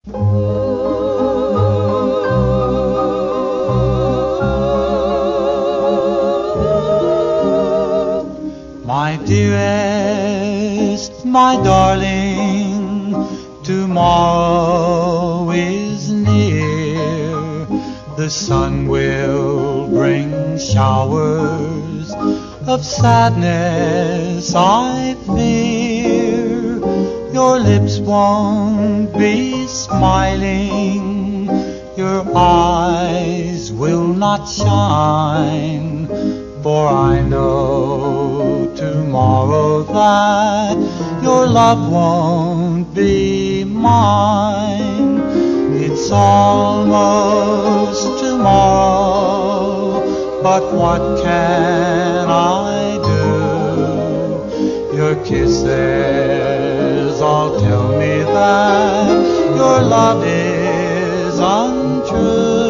My dearest, my darling, tomorrow is near. The sun will bring showers of sadness, I fear. Your lips won't be smiling, your eyes will not shine, for I know tomorrow that your love won't be mine. It's almost tomorrow, but what can I do? Your kisses all tell me that your love is untrue.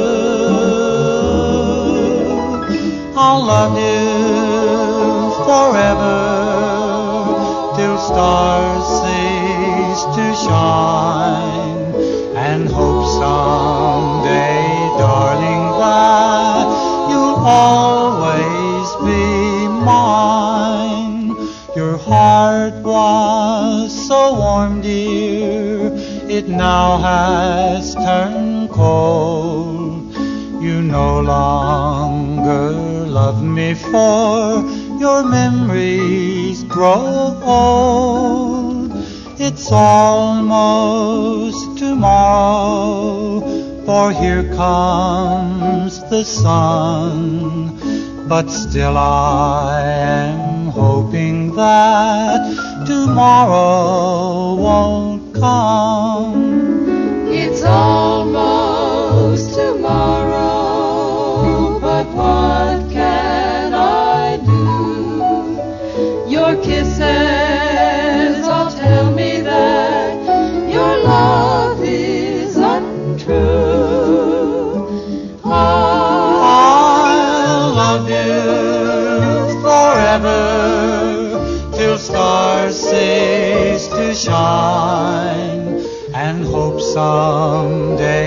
I'll love you forever till stars cease to shine, and hope someday, darling, that you'll always be mine. Your heart was so warm, dear, it now has turned cold. You no longer love me, for your memories grow old. It's almost tomorrow, for here comes the sun, but still I am hoping that tomorrow won't come. It's almost tomorrow, but what can I do? Your kisses all tell me that your love is untrue. I'll love you forever till stars cease to shine, and hope someday